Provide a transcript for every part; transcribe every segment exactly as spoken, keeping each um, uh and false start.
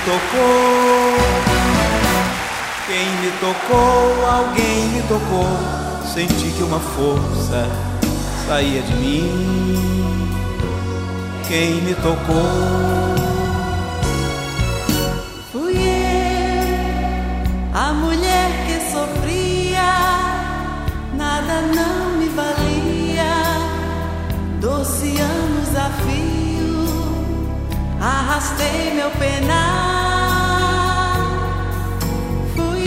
tocou, quem me tocou, alguém me tocou. Senti que uma força saía de mim. Quem me tocou? Fui eu, a mulher que sofria, nada não me valia. Doze anos a fio, arrastei meu penar. Fui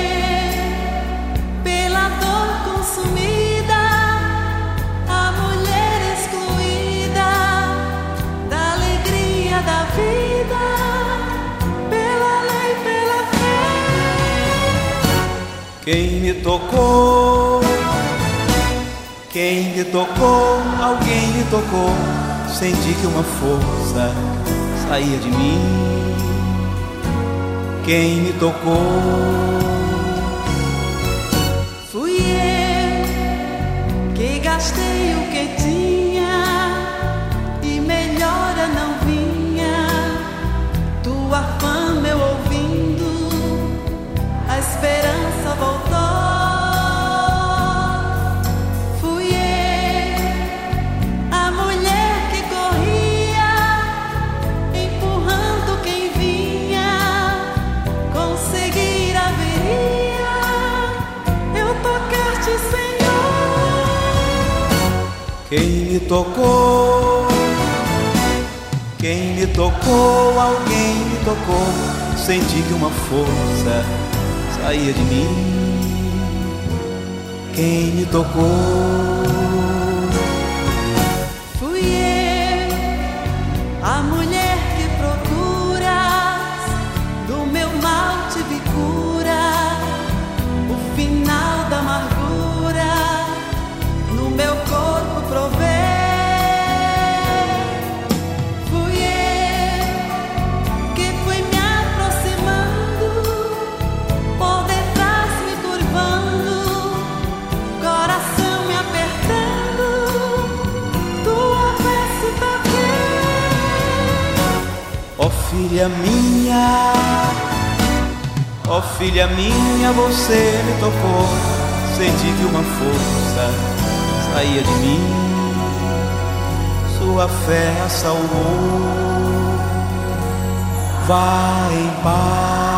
eu, pela dor consumida, a mulher excluída da alegria da vida, pela lei, pela fé. Quem me tocou? Quem me tocou? Alguém me tocou. Senti que uma força saía de mim. Quem me tocou? Fui eu que gastei o que tinha e melhora não vinha. Tua fama eu ouvindo, a esperança voltou. Fui eu, a mulher que corria, empurrando quem vinha, conseguir a viria, eu tocar-te, Senhor. Quem me tocou? Quem me tocou? Alguém me tocou. Senti que uma força saía de mim. Quem me tocou? Fui eu, a mulher que procuras, do meu mal tive cura, o final da amargura no meu corpo provei. Fui eu que fui me aproximando, por detrás me curvando, coração me apertando, tua peça toquei. Ó filha minha, ó filha minha, você me tocou. Senti que uma força saía de mim. Sua fé a salvou. Vá em paz.